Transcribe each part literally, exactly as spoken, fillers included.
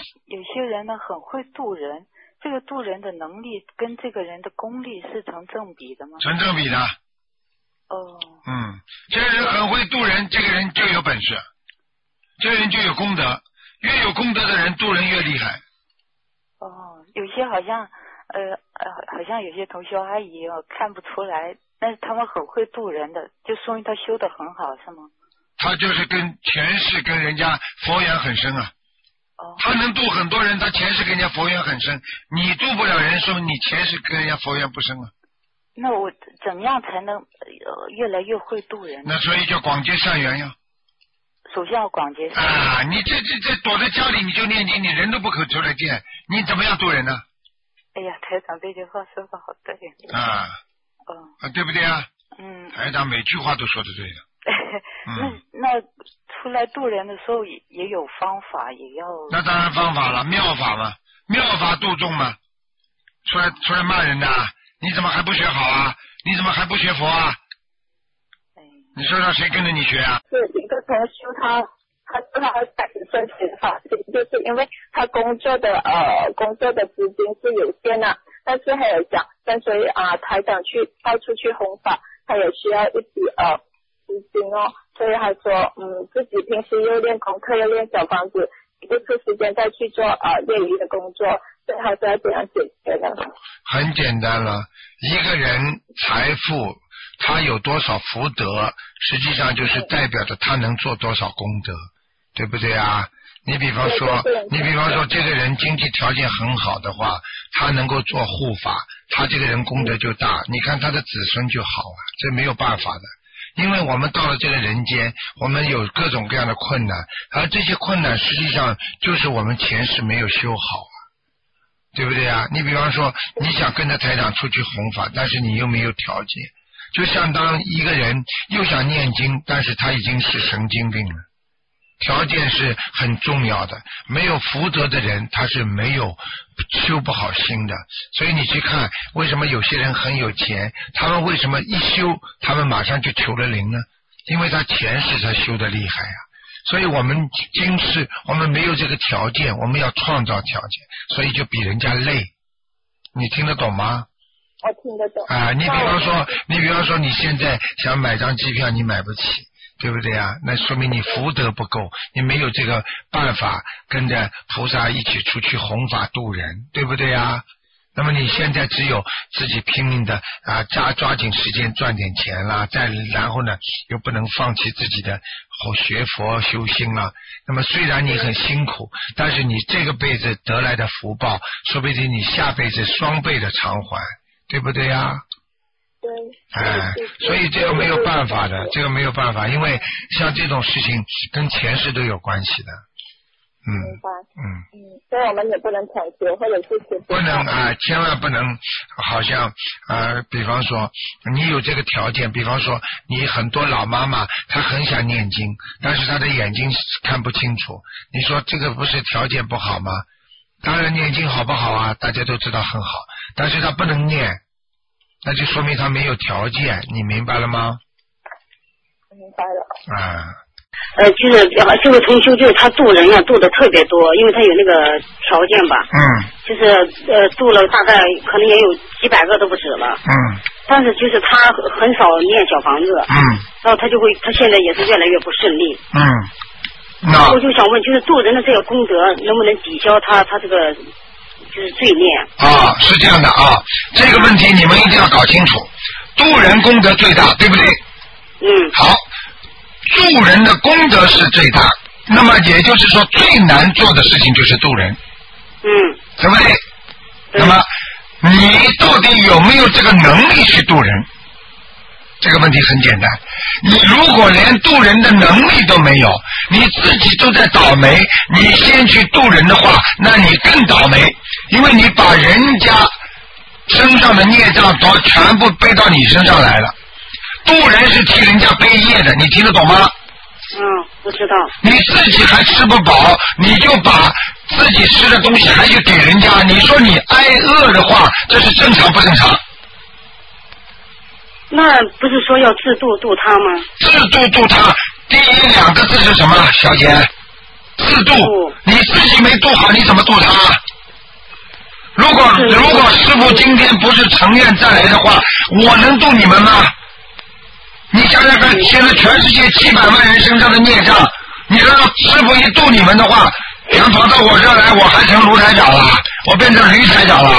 有些人呢很会渡人，这个渡人的能力跟这个人的功力是成正比的吗？ 成正比的。 哦。 嗯，这个人很会渡人，这个人就有本事，这个人就有功德，越有功德的人渡人越厉害。 哦，有些好像呃呃，好像有些同学阿姨我看不出来，但是他们很会渡人的，就说明他修得很好，是吗？ 他就是跟前世跟人家佛缘很深啊。 哦。 他能渡很多人，他前世跟人家佛缘很深，你渡不了人，说明你前世跟人家佛缘不深啊。 那我怎么样才能呃越来越会渡人呢？ 那所以叫广结善缘呀。 首先要广结善缘。 啊，你这这这躲在家里你就念经，你人都不肯出来见，你怎么样渡人呢？ 哎呀，台长这句话说的好对。 啊。 嗯。 啊，对不对啊？ 嗯。 台长每句话都说的对的。 嗯。那那出来渡人的时候也也有方法，也要。 那当然方法了，妙法嘛，妙法度众嘛。出来出来骂人的，你怎么还不学好啊？你怎么还不学佛啊？ 哎。 你说让谁跟着你学啊？ 是一个同修他。他说他开始申请法律，就是因为他工作的呃工作的资金是有限的，但是还有讲跟随啊、呃、台长去到处去弘法，他也需要一笔呃资金哦，所以他说嗯自己平时又练功课又练小房子，不出时间再去做呃业余的工作，所以他说要怎样解决呢？ 很简单了，一个人财富他有多少福德，实际上就是代表着他能做多少功德。对不对啊？你比方说，你比方说，这个人经济条件很好的话，他能够做护法，他这个人功德就大。你看他的子孙就好啊，这没有办法的。因为我们到了这个人间，我们有各种各样的困难，而这些困难实际上就是我们前世没有修好啊，对不对啊？你比方说，你想跟着台长出去弘法，但是你又没有条件，就相当一个人又想念经，但是他已经是神经病了。条件是很重要的，没有福德的人他是没有修不好心的。所以你去看为什么有些人很有钱，他们为什么一修他们马上就求了灵呢？因为他前世他修的厉害啊。所以我们今世我们没有这个条件，我们要创造条件，所以就比人家累。你听得懂吗？ 我听得懂啊。你比方说你比方说你现在想买张机票你买不起，对不对啊？那说明你福德不够，你没有这个办法跟着菩萨一起出去弘法度人，对不对啊？那么你现在只有自己拼命的啊，抓抓紧时间赚点钱啦，再然后呢又不能放弃自己的学佛修心啦。那么虽然你很辛苦，但是你这个辈子得来的福报，说不定你下辈子双倍的偿还，对不对啊？ 对。 哎，所以这个没有办法的，这个没有办法，因为像这种事情跟前世都有关系的。嗯。 明白。 嗯。 嗯，所以我们也不能抢劫或者是劫。 不能啊、呃，千万不能，好像呃，比方说你有这个条件，比方说你很多老妈妈她很想念经，但是她的眼睛看不清楚，你说这个不是条件不好吗？当然念经好不好啊？大家都知道很好，但是她不能念。那就说明他没有条件，你明白了吗？ 明白了。 啊。 呃，就是这位同修，就是他渡人啊，渡的特别多，因为他有那个条件吧。 嗯。 就是呃，渡了大概可能也有几百个都不止了。 嗯。 但是就是他很少念小房子。 嗯。 然后他就会，他现在也是越来越不顺利。 嗯。那我就想问，就是渡人的这个功德能不能抵消他他这个？就是罪孽啊，是这样的啊，这个问题你们一定要搞清楚。渡人功德最大，对不对？ 嗯。 好，渡人的功德是最大，那么也就是说最难做的事情就是渡人。 嗯。 对不对？那么你到底有没有这个能力去渡人？这个问题很简单，你如果连渡人的能力都没有，你自己都在倒霉，你先去渡人的话，那你更倒霉，因为你把人家身上的孽障都全部背到你身上来了。渡人是替人家背业的，你听得懂吗？ 嗯，我知道。 你自己还吃不饱，你就把自己吃的东西还去给人家，你说你挨饿的话，这是正常不正常？ 那不是说要自度度他吗？ 自度度他，第一两个字是什么，小姐？ 自度，你自己没度好，你怎么度他？如果如果师父今天不是成愿再来的话，我能度你们吗？你想想看，现在全世界七百万人身上的孽障，你说师父一度你们的话，想跑到我这来，我还成卢台长了，我变成驴台长了。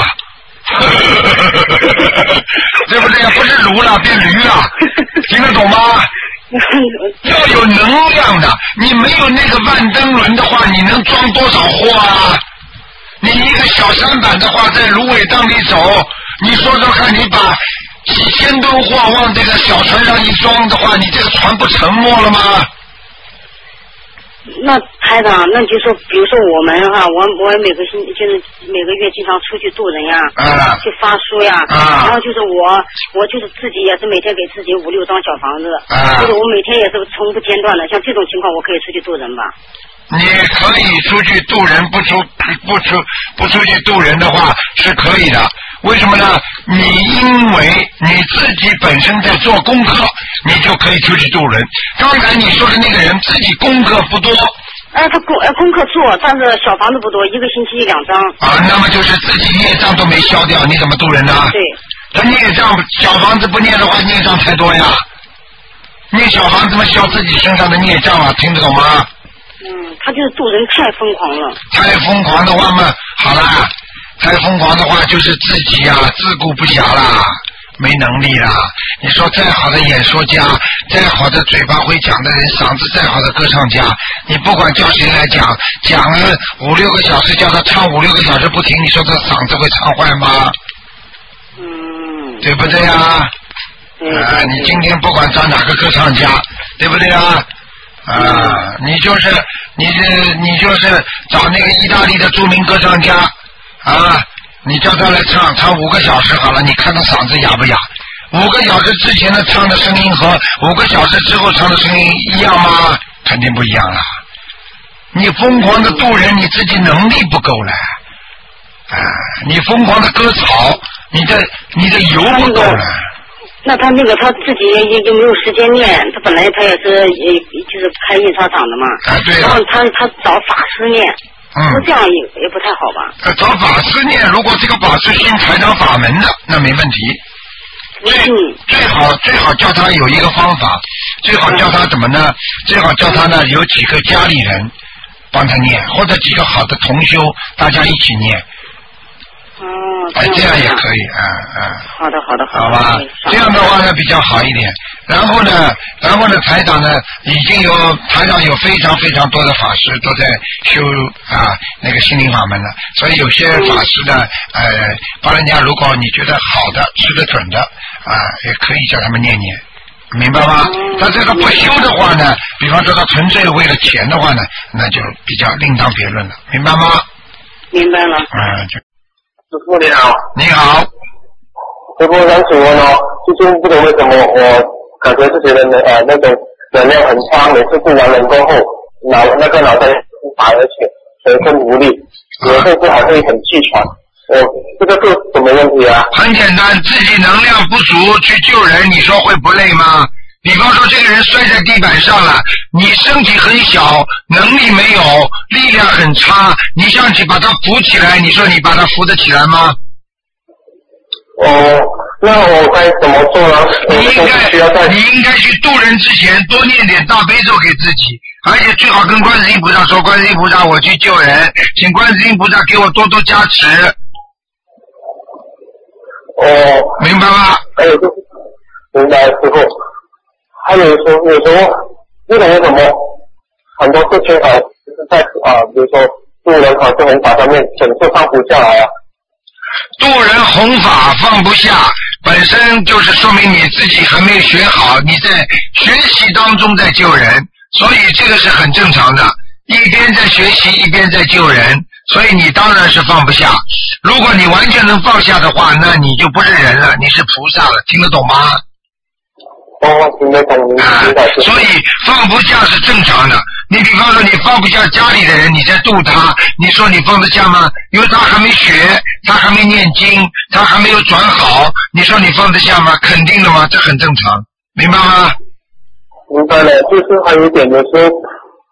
对不对？不是驴了，变驴了，听得懂吗？要有能量的，你没有那个万灯轮的话，你能装多少货啊？你一个小舢板的话，在芦苇荡里走，你说说看，你把几千吨货往这个小船上一装的话，你这个船不沉没了吗？ 那台长，那就说，比如说我们哈，我我每个星就是每个月经常出去度人呀， 啊， 去发书呀， 啊， 然后就是我我就是自己也是每天给自己五六幢小房子， 啊， 就是我每天也是从不间断的，像这种情况我可以出去度人吧？ 你可以出去度人，不出不出不出去度人的话是可以的。为什么呢？你因为你自己本身在做功课，你就可以出去度人。刚才你说的那个人自己功课不多， 哎，他功呃功课做，但是小房子不多，一个星期一两张。 啊，那么就是自己孽障都没消掉，你怎么度人呢？ 对。 他孽障小房子不念的话，孽障太多呀。念小房子嘛，消自己身上的孽障啊，听得懂吗？ 嗯，他就是度人太疯狂了。 太疯狂的话嘛，好啦。太疯狂的话，就是自己呀、啊、自顾不暇啦，没能力啦。你说再好的演说家，再好的嘴巴会讲的人，嗓子再好的歌唱家，你不管叫谁来讲，讲了五六个小时，叫他唱五六个小时不停，你说他嗓子会唱坏吗？ 嗯， 对不对啊？ 嗯、 啊，你今天不管找哪个歌唱家，对不对啊？啊，你就是你这你就是找那个意大利的著名歌唱家。啊，你叫他来唱，唱五个小时好了，你看他嗓子哑不哑？五个小时之前的唱的声音和五个小时之后唱的声音一样吗？肯定不一样了。你疯狂的渡人，你自己能力不够了。啊，你疯狂的割草，你的你的油不够了。 那他那个他自己也也没有时间念，他本来他也是也就是开印刷厂的嘛。 啊，对然后他他找法师念。 嗯， 这样也也不太好吧？ 呃，找法师念，如果这个法师信台长法门的，那没问题。最最好最好叫他有一个方法，最好叫他怎么呢？最好叫他呢有几个家里人帮他念，或者几个好的同修，大家一起念。 哦， 哎，这样也可以，嗯嗯。 好的，好的， 好吧。这样的话呢比较好一点。然后呢，然后呢，台长呢已经有台长有非常非常多的法师都在修啊那个心灵法门了，所以有些法师呢，呃，帮人家如果你觉得好的、吃得准的啊，也可以叫他们念念。明白吗？他这个不修的话呢，比方说他纯粹为了钱的话呢，那就比较另当别论了，明白吗？ 明白了。 嗯，就。 师傅你好。 你好。 师傅想请问哦，最近不懂为什么我感觉自己的呃那种能量很差，每次做完人工后，脑那个脑袋打而且全身无力，有时候还会很气喘。我这个是什么问题啊？ 很简单，自己能量不足去救人，你说会不累吗？比方说这个人摔在地板上了，你身体很小，能力没有，力量很差，你想去把他扶起来，你说你把他扶得起来吗？ 哦，那我该怎么做呢？ 你应该你应该去渡人之前多念点大悲咒给自己，而且最好跟观世音菩萨说，观世音菩萨我去救人，请观世音菩萨给我多多加持。 哦， 明白吗？ 还有就是明白师傅，还有说有时候不懂为什么很多事情啊，就是在啊，比如说渡人考试弘法上面总是放不下来啊。 渡人弘法放不下，本身就是说明你自己还没有学好，你在学习当中在救人，所以这个是很正常的，一边在学习一边在救人，所以你当然是放不下。如果你完全能放下的话，那你就不是人了，你是菩萨了，听得懂吗？ 哦，听得懂，明白。 所以放不下是正常的。你比方说你放不下家里的人，你在度他，你说你放得下吗？因为他还没学，他还没念经，他还没有转好，你说你放得下吗？肯定的吗？这很正常，明白吗？ 明白了，就是还有一点的时候，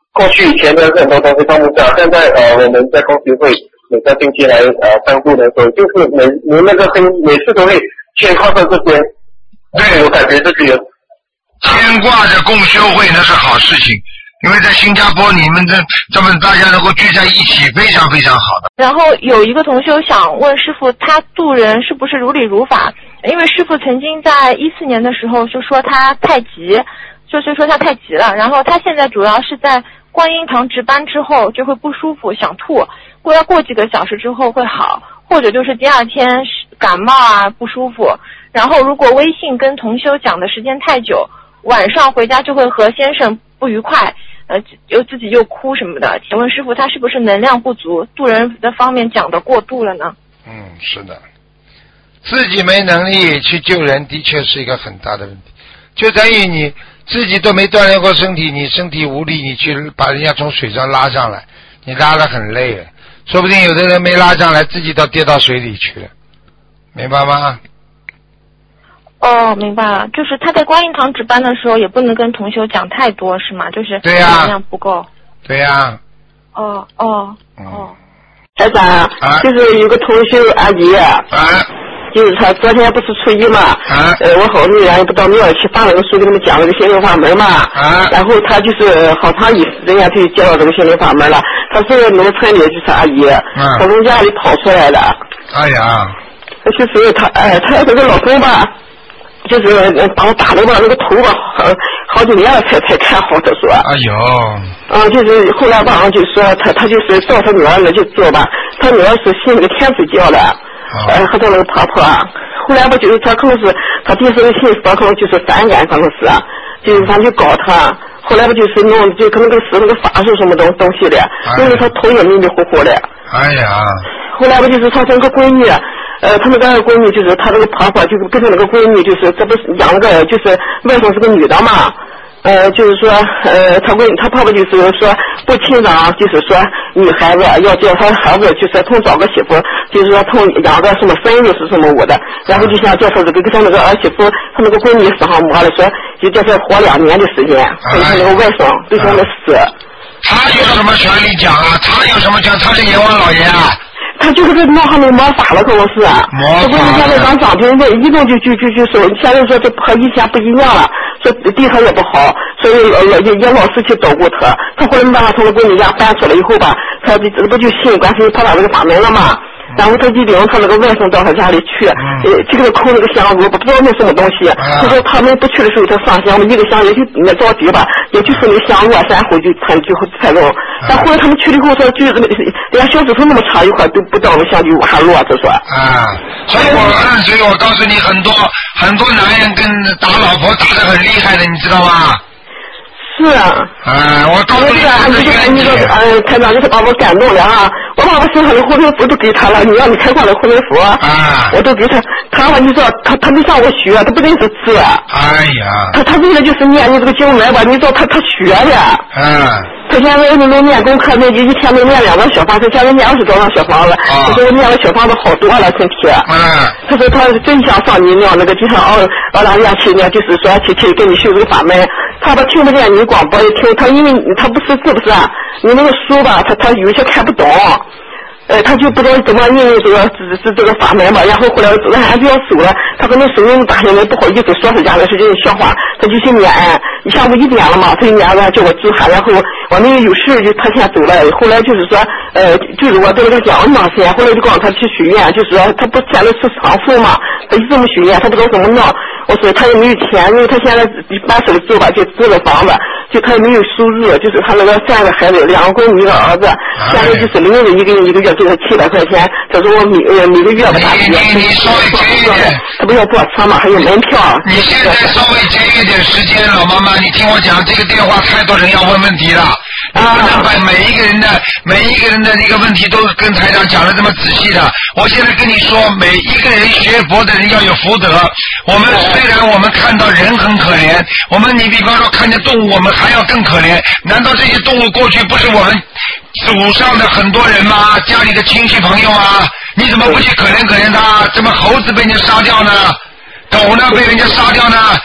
过去以前的很多东西放不下，现在呃我们在公司会每个星期来呃帮助的时候，就是每每那个星每次都会牵挂在这边，对我感觉自己有牵挂着共修会那是好事情，因为在新加坡你们这这么大家能够聚在一起，非常非常好的。 然后有一个同修想问师父，他渡人是不是如理如法？因为师父曾经在一四年的时候就说他太急，就是说他太急了，然后他现在主要是在观音堂值班之后就会不舒服想吐，过要过几个小时之后会好，或者就是第二天感冒啊不舒服，然后如果微信跟同修讲的时间太久，晚上回家就会和先生不愉快，呃，又自己又哭什么的。请问师父，他是不是能量不足，渡人的方面讲的过度了呢？ 嗯，是的，自己没能力去救人，的确是一个很大的问题。就等于你自己都没锻炼过身体，你身体无力，你去把人家从水上拉上来，你拉得很累了，说不定有的人没拉上来，自己都跌到水里去了，明白吗？ 哦，明白了，就是他在观音堂值班的时候也不能跟同修讲太多是吗？就是对呀， 能量不够。 对呀。 哦哦嗯、 哦。 台长、啊，就是有个同修阿姨，啊，就是他昨天不是初一嘛，啊、呃，我好女人也不到庙去发了个书给他们讲了个心灵法门嘛，啊，然后他就是好长一时间他就接到这个心灵法门了，他是农村里就是阿姨，啊、从农家里跑出来的。 哎呀。 就是他，哎，他这个老公吧。就是把我打了吧，那个头吧，好好几年了才才看好。他说， 哎呦， 嗯，就是后来吧，就说他他就是照他女儿那去做吧，他女儿是信那个天主教的，呃，和他那个婆婆。后来吧，就是他可能是他第一次信佛，可能就是反感，可能是，就是反正就搞他。后来吧，就是弄就可能个是那个法术什么东东西的，因为他头也迷迷糊糊的。 哎呀。 后来吧，就是他这个闺女。呃，他那个闺女就是他那个婆婆，就是跟他那个闺女，就是这不是养个，就是外甥是个女的嘛，呃，就是说，呃，他闺他婆婆就是说不亲长，就是说女孩子要叫他孩子，就是同找个媳妇，就是说同养个什么孙女是什么我的，然后就想叫他这个跟他那个儿媳妇，他那个闺女身上摸了说，就叫他活两年的时间，跟他那个外甥对他们死。 他有什么权利讲啊？他有什么权？他是阎王老爷啊。 他就是这摸上面摸法了，可能是。这不是现在咱长平这一动就就就就说，现在说这和以前不一样了，说对他也不好，所以呃也也老是去照顾他。他后来没办法从那闺女家搬出来以后吧，他这不就信观世音菩萨这个法门了嘛？然后他就领他那个外甥到他家里去，呃，去给他抠那个香炉，不知道那什么东西。他说他们不去的时候，他上香，一个香也就那着急吧，也就是那香落山后就才就才弄。但后来他们去了以后说，就连小指头那么长一块都不到那香就还落，他说。 啊，所以我所以我告诉你，很多很多男人跟打老婆打得很厉害的，你知道吗？ 是啊， 啊，我告诉你， 你这个你这个呃，台长，你是把我感动了啊！我把我身上的护身符都给他了，你让你开挂的护身符，啊，我都给他。他话你知道，他他没向我学，他不认识字。 哎呀， 他他为了就是念你这个经文吧，你知道他他学的。 嗯。 他现在能能念功课，那就一天能念两张小房子，现在念二十多张小房子。他说我念了小房子好多了，身体。 嗯。 他说他真想上你庙那个，就像澳澳大利亚去呢，就是说去去给你修这个法门。他吧听不见你广播，也听他，因为他不识字不是啊，你那个书吧，他他有些看不懂。呃，他就不知道怎么运用这个这这这个法门吧，然后后来俺还是要走了，他可能手那么大，现在不好意思说他家的事情笑话，他就去念，下午一点了嘛，他就念完叫我住他，然后我那个有事就他先走了，后来就是说，呃，就是我在那个讲那些，后来就告诉他去许愿，就是说他不现在是长寿嘛，他一这么许愿，他不知道怎么弄，我说他也没有钱，因为他现在搬手住吧，就租了房子，就他也没有收入，就是他那个三个孩子，两个闺女一个儿子，现在就是领着一个人一个月给他七百块钱，他说我每呃每个月不大节， 你你稍微节一点， 他不要坐车嘛，还有门票。 你现在稍微节一点时间，老妈妈，你听我讲，这个电话太多人要问问题了，你不能把每一个人的每一个人的那个问题都跟台长讲的这么仔细的。我现在跟你说，每一个人学佛的人要有福德。我们虽然我们看到人很可怜，我们你比方说看见动物，我们还要更可怜。难道这些动物过去不是我们祖上的很多人吗？家里的亲戚朋友啊，你怎么不去可怜可怜他？怎么猴子被人家杀掉呢？狗呢被人家杀掉呢？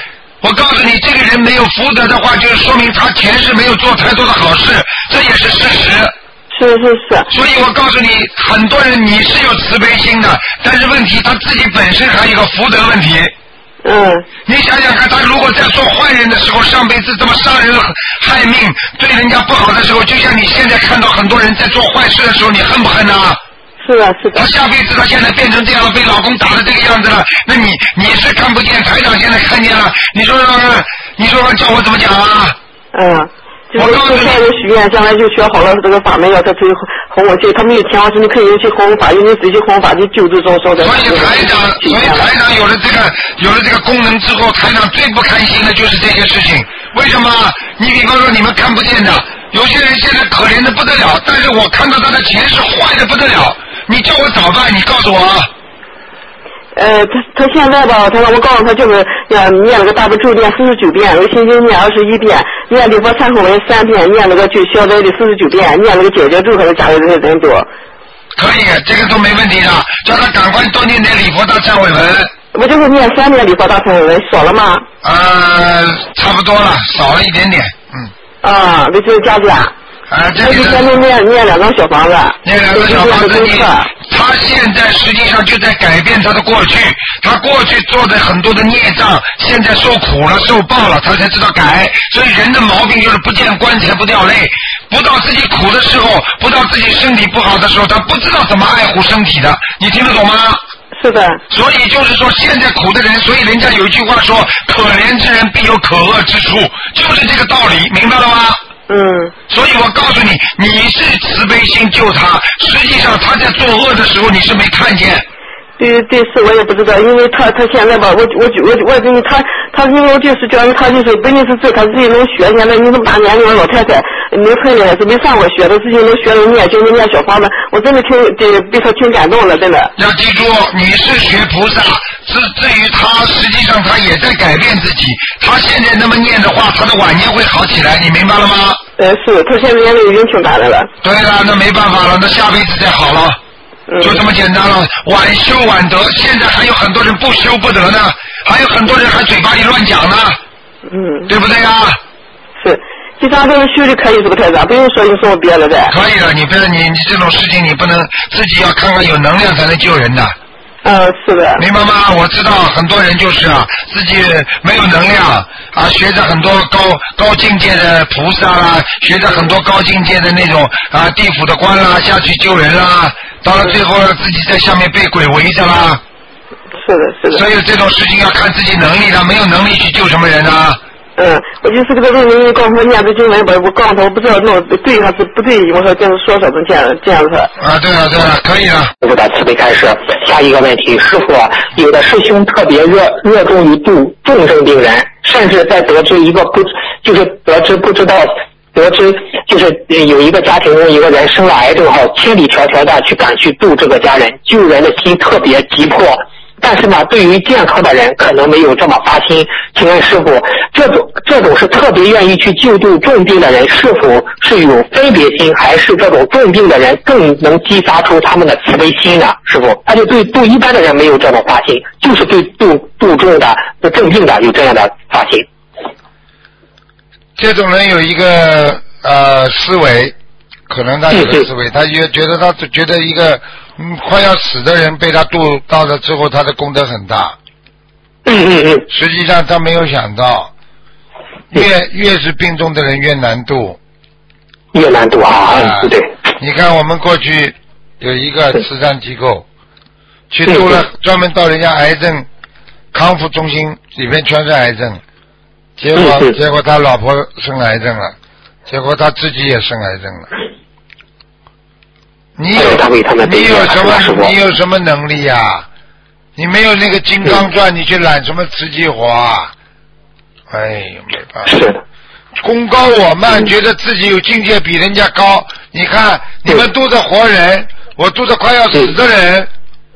我告诉你，这个人没有福德的话，就是说明他前世没有做太多的好事，这也是事实。 是是是。 所以我告诉你，很多人你是有慈悲心的，但是问题他自己本身还有一个福德问题。 嗯。 你想想看，他如果在做坏人的时候，上辈子这么杀人害命，对人家不好的时候，就像你现在看到很多人在做坏事的时候，你恨不恨啊？ 是的，是的。 他下辈子他现在变成这样了，被老公打的这个样子了，那你你是看不见，台长现在看见了，你说说看，你说说叫我怎么讲啊？ 嗯。就是就现在许愿，将来就学好了这个法门，要他去弘我去，他没有钱，我说你可以去弘法，用你自己弘法去救助众生的。 所以台长，所以台长有了这个有了这个功能之后，台长最不开心的就是这些事情。为什么？你比方说你们看不见的，有些人现在可怜的不得了，但是我看到他的前世坏的不得了，你叫我早办，你告诉我。 呃，他他现在吧，他让我告诉他就是要念了个大悲咒念四十九遍，那个心经念二十一遍，念礼佛忏悔文三遍，念那个就消灾的四十九遍，念那个解结咒可能加的人人多。 可以，这个都没问题的，叫他赶快多念点礼佛大忏悔文。 我就是念三遍礼佛大忏悔文，少了吗？ 呃，差不多了，少了一点点，嗯。 啊，那就加加。 啊，这个是先念念两张小房子， 念两张小房子，你他现在实际上就在改变他的过去，他过去做的很多的孽障，现在受苦了、受报了，他才知道改。所以人的毛病就是不见棺材不掉泪，不到自己苦的时候，不到自己身体不好的时候，他不知道怎么爱护身体的，你听得懂吗？ 是的。 所以就是说，现在苦的人，所以人家有一句话说，可怜之人必有可恶之处，就是这个道理，明白了吗？ 嗯， 所以我告诉你，你是慈悲心救他，实际上他在作恶的时候你是没看见。 对对，是我也不知道，因为他他现在吧，我我我我跟你他他因为我就是觉得他就是本身是这他自己能学，现在你这么大年龄的老太太，没村里是没上过学的，自己能学能念经能念小房子，我真的挺对被他挺感动的，真的。 要记住，你是学菩萨，至至于他实际上他也在改变自己，他现在那么念的话，他的晚年会好起来，你明白了吗？ 呃，是，他现在年龄已经挺大的了。 对了，那没办法了，那下辈子再好了。就这么简单了，晚修晚得。现在还有很多人不修不得呢，还有很多人还嘴巴里乱讲呢， 嗯， 对不对啊？ 是，其他这个修就可以是不太大，不用说有什么别的的。 可以了，你不是你你这种事情你不能自己要看看有能量才能救人的。 嗯，是的。 明白吗？我知道很多人就是啊，自己没有能量啊，学着很多高高境界的菩萨啦，学着很多高境界的那种啊地府的官啦，下去救人啦，到了最后自己在下面被鬼围着啦。 是的，是的。 所以这种事情要看自己能力的，没有能力去救什么人啊。 嗯，我就是这个问题，告诉他念这经文吧，我告诉他我不知道弄对还是不对，我说这样说说成这样这样子。 啊，对了对了，可以了。 师傅的慈悲开示，下一个问题，师傅，有的师兄特别热热衷于度重症病人，甚至在得知一个不就是得知不知道得知就是有一个家庭中一个人生了癌症后，千里迢迢的去赶去度这个家人，救人的心特别急迫。但是呢，对于健康的人可能没有这么发心。请问师傅，这种这种是特别愿意去救度重病的人，是否是有分别心，还是这种重病的人更能激发出他们的慈悲心呢？师傅，他就对度一般的人没有这种发心，就是对度度重的、对重病的有这样的发心。 这种人有一个呃思维，可能他有个思维，他也觉得他觉得一个嗯快要死的人被他度到了之后，他的功德很大。 嗯嗯嗯。 实际上他没有想到，越越是病重的人越难度。 越难度啊！对对。 你看我们过去有一个慈善机构，去度了专门到人家癌症康复中心，里面全是癌症。结果，结果他老婆生癌症了，结果他自己也生癌症了。你有你有什么你有什么能力呀、啊？你没有那个金刚钻，你去揽什么瓷器活啊？哎呦，没办法。功高我慢，觉得自己有境界比人家高。你看你们度着活人，我度着快要死的人。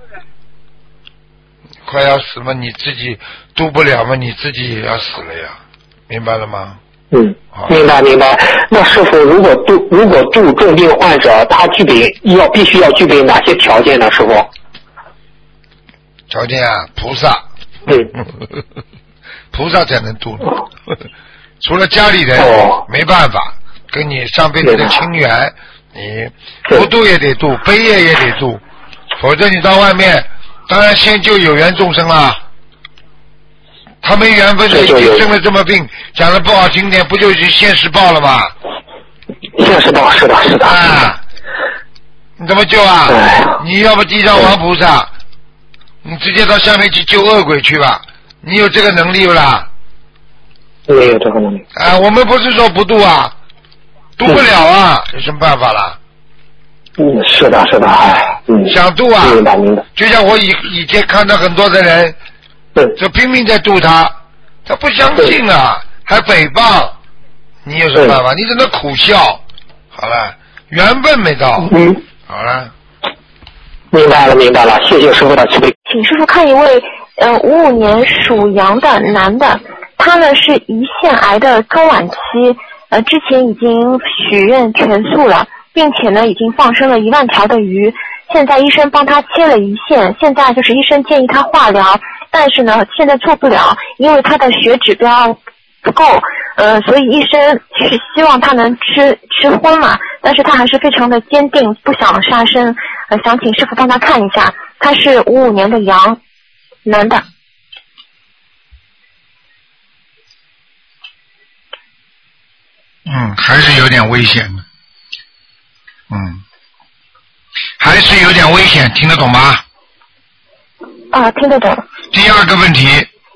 快要死嘛，你自己度不了嘛，你自己也要死了呀。明白了吗？ 嗯，明白明白。那师傅，如果度如果度重病患者，他具备要必须要具备哪些条件呢？师傅？ 条件啊，菩萨。 嗯。 菩萨才能度的，除了家里人、 哦、 没办法，跟你上辈子的亲缘，你不度也得度，悲业也得度，否则你到外面，当然先救有缘众生啦。他没缘分的，已经生了这么病，讲的不好听点，不就是现世报了吗？ 现世报，是的，是的。 啊，你怎么救啊？ 哎、 你要不地藏王菩萨，你直接到下面去救恶鬼去吧。你有这个能力不啦？ 没有这个能力。 啊，我们不是说不度啊，度不了啊，有什么办法啦？ 嗯，是的，是的，哎，嗯， 想度啊， 明白明白。 就像我以以前看到很多的人。就拼命在度他，他不相信啊，还诽谤，你有什么办法？你只能苦笑。好了，缘分没到。 嗯， 好了， 明白了，明白了，谢谢师傅的慈悲。 请师傅看一位，呃，五五年属羊的男的，他呢是胰腺癌的中晚期，呃，之前已经许愿全素了，并且呢已经放生了一万条的鱼。现在医生帮他切了胰腺，现在就是医生建议他化疗，但是呢现在做不了，因为他的血指标不够，呃，所以医生是希望他能吃吃荤嘛，但是他还是非常的坚定，不想杀生，呃，想请师傅帮他看一下，他是五五年的羊，男的。 嗯，还是有点危险的，嗯。还是有点危险，听得懂吗？ 啊，听得懂。 第二个问题，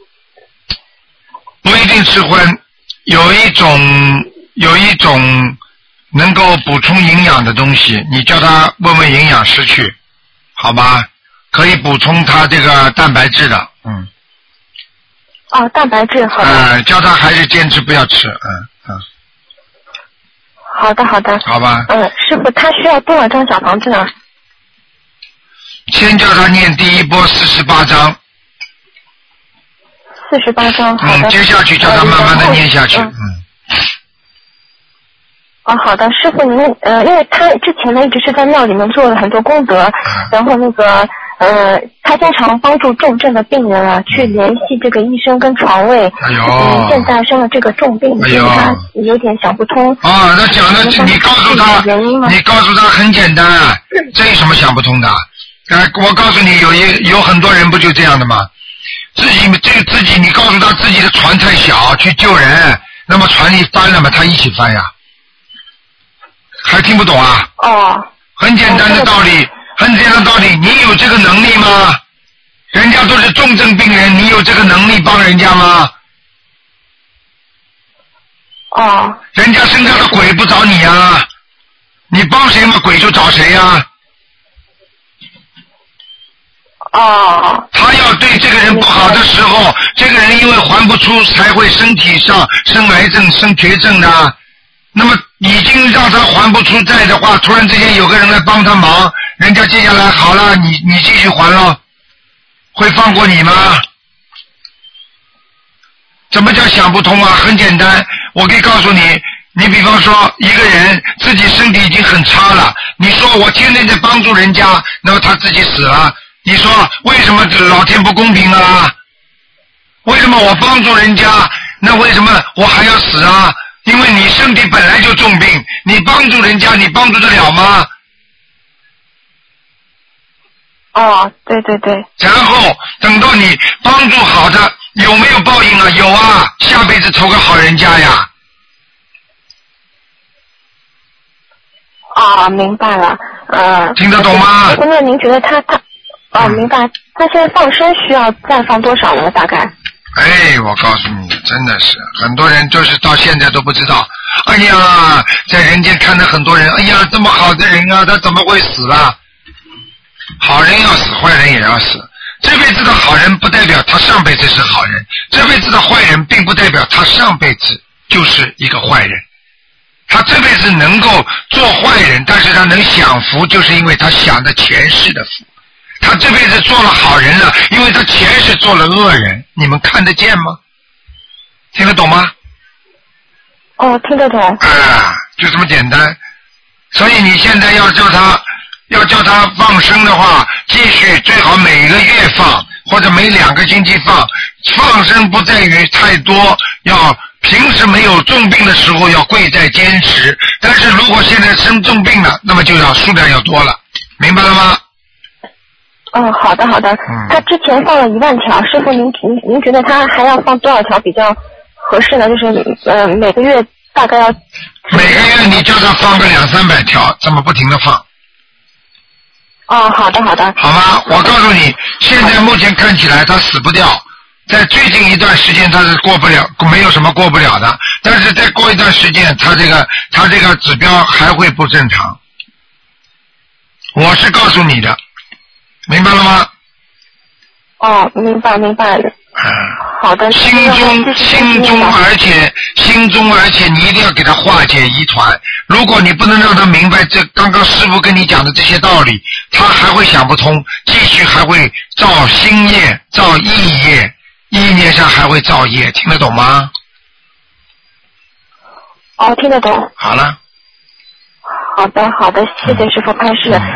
不一定吃荤，有一种有一种能够补充营养的东西，你叫他问问营养师去，好吗？可以补充他这个蛋白质的，嗯。 哦，蛋白质，好的。 呃，叫他还是坚持不要吃，嗯嗯。 好的，好的。 好吧。 嗯，师傅，他需要多少张小房子呢？ 先叫他念第一波四十八章。 四十八章，好的。 嗯，接下去叫他慢慢的念下去，嗯。嗯哦，好的，师傅您呃，因为他之前呢一直是在庙里面做了很多功德，嗯、然后那个呃，他经常帮助重症的病人啊去联系这个医生跟床位。 哎呦！ 嗯，现在生了这个重病，所以他有点想不通。 啊，那讲的你告诉他，你告诉他很简单啊，这有什么想不通的？呃，我告诉你，有一有很多人不就这样的吗？自己这个自己，你告诉他自己的船太小，去救人，那么船一翻了嘛，他一起翻呀。还听不懂啊？ 哦。 很简单的道理，很简单的道理，你有这个能力吗？人家都是重症病人，你有这个能力帮人家吗？ 哦。 人家身上的鬼不找你啊，你帮谁嘛，鬼就找谁呀。 哦。 他要对这个人不好的时候，这个人因为还不出，才会身体上生癌症、生绝症的。那么已经让他还不出债的话，突然之间有个人来帮他忙，人家接下来好了，你你继续还了，会放过你吗？怎么叫想不通啊？很简单，我可以告诉你，你比方说一个人自己身体已经很差了，你说我天天在帮助人家，那么他自己死了，你说为什么老天不公平啊？为什么我帮助人家，那为什么我还要死啊？因为你身体本来就重病，你帮助人家，你帮助得了吗？ 哦，对对对。 然后等到你帮助好的，有没有报应啊？有啊，下辈子投个好人家呀。 啊，明白了，呃。 听得懂吗？ 那您觉得他他，哦，明白。他现在放生需要再放多少呢？大概？ 哎，我告诉你，真的是很多人就是到现在都不知道。哎呀，在人间看到很多人，哎呀，这么好的人啊，他怎么会死了？好人要死，坏人也要死。这辈子的好人不代表他上辈子是好人，这辈子的坏人并不代表他上辈子就是一个坏人。他这辈子能够做坏人，但是他能享福，就是因为他享的前世的福。他这辈子做了好人了，因为他前世做了恶人，你们看得见吗？听得懂吗？ 哦，听得懂。 啊，就这么简单。所以你现在要叫他，要叫他放生的话，继续最好每个月放，或者每两个星期放， 放生不在于太多，要平时没有重病的时候要贵在坚持，但是如果现在生重病了，那么就要数量要多了，明白了吗？ 哦，好的好的。嗯、他之前放了一万条，师傅您您您觉得他还要放多少条比较合适呢？就是呃每个月大概要每个月你叫他放个两三百条，这么不停的放。 哦，好的好的。 好吗？我告诉你，现在目前看起来他死不掉，在最近一段时间他是过不了，没有什么过不了的，但是再过一段时间，他这个他这个指标还会不正常。我是告诉你的。明白了吗？ 哦，明白明白了。 嗯， 好的。 心中心中，而且心中，而且你一定要给他化解疑团。如果你不能让他明白这刚刚师父跟你讲的这些道理，他还会想不通，继续还会造新业、造意业，意念上还会造业，听得懂吗？ 哦，听得懂。 好了。 好的好的，谢谢师父开示。